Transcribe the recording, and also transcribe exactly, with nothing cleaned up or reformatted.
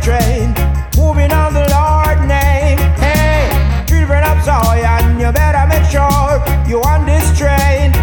train, moving on the Lord name. Hey, children of Zion, you better make sure you on this train.